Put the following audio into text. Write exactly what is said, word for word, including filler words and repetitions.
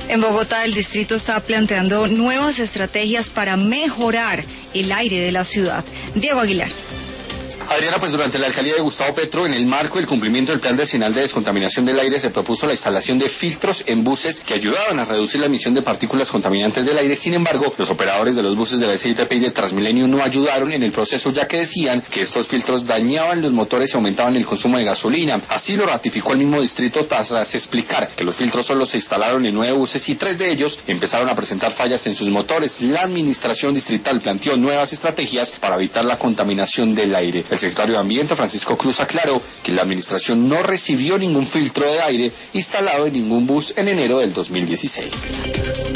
En Bogotá, el distrito está planteando nuevas estrategias para mejorar el aire de la ciudad. Diego Aguilar. Adriana, pues durante la alcaldía de Gustavo Petro, en el marco del cumplimiento del Plan Decenal de Descontaminación del Aire, se propuso la instalación de filtros en buses que ayudaban a reducir la emisión de partículas contaminantes del aire. Sin embargo, los operadores de los buses de la S I T P y de Transmilenio no ayudaron en el proceso, ya que decían que estos filtros dañaban los motores y aumentaban el consumo de gasolina. Así lo ratificó el mismo distrito tras explicar que los filtros solo se instalaron en nueve buses y tres de ellos empezaron a presentar fallas en sus motores. La administración distrital planteó nuevas estrategias para evitar la contaminación del aire. El secretario de Ambiente, Francisco Cruz, aclaró que la administración no recibió ningún filtro de aire instalado en ningún bus en enero del dos mil dieciséis.